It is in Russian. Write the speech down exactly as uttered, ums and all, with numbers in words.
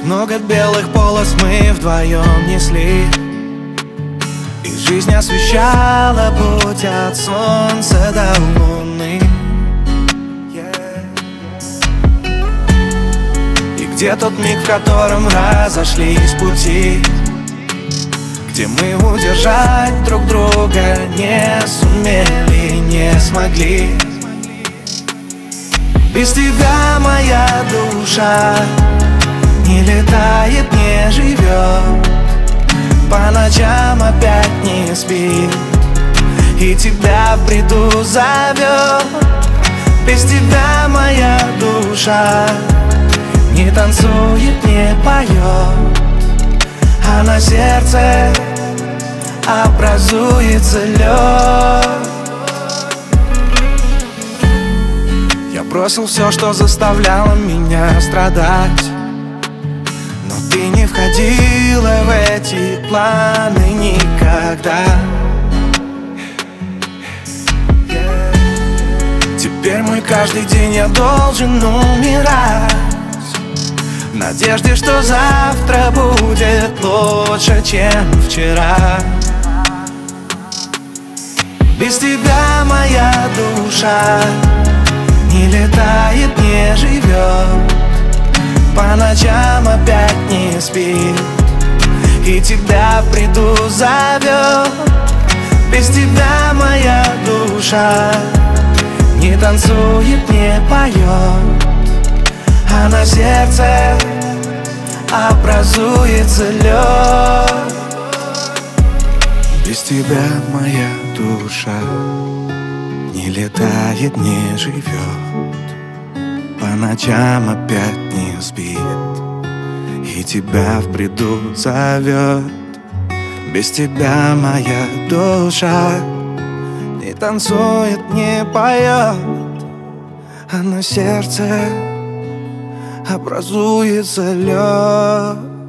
Много белых полос мы вдвоем несли, и жизнь освещала путь от солнца до луны. И где тот миг, в котором разошлись пути, где мы удержать друг друга не сумели, не смогли. Без тебя моя душа не летает, не живет, по ночам опять не спит, и тебя в бреду зовет. Без тебя моя душа не танцует, не поет, а на сердце образуется лед. Я бросил все, что заставляло меня страдать, но ты не входила в эти планы никогда. Теперь мой каждый день я должен умирать в надежде, что завтра будет лучше, чем вчера. Без тебя моя душа не летает, не живет, по ночам опять не спит, и тебя в бреду зовет. Без тебя моя душа не танцует, не поет, а на сердце образуется лед. Без тебя моя душа не летает, не живет, по ночам опять не спит, и тебя в бреду зовет. Без тебя моя душа не танцует, не поет, а на сердце образуется лед.